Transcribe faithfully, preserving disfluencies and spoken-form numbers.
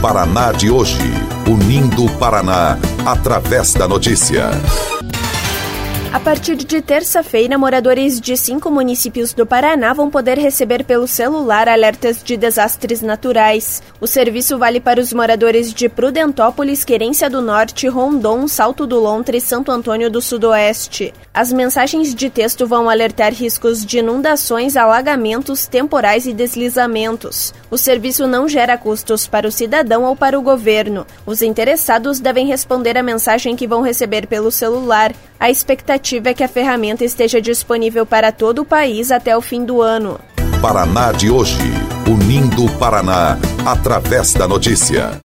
Paraná de hoje, unindo o Paraná através da notícia. A partir de terça-feira, moradores de cinco municípios do Paraná vão poder receber pelo celular alertas de desastres naturais. O serviço vale para os moradores de Prudentópolis, Querência do Norte, Rondon, Salto do Lontra e Santo Antônio do Sudoeste. As mensagens de texto vão alertar riscos de inundações, alagamentos, temporais e deslizamentos. O serviço não gera custos para o cidadão ou para o governo. Os interessados devem responder a mensagem que vão receber pelo celular. A expectativa é que a ferramenta esteja disponível para todo o país até o fim do ano. Paraná de hoje, unindo o Paraná através da notícia.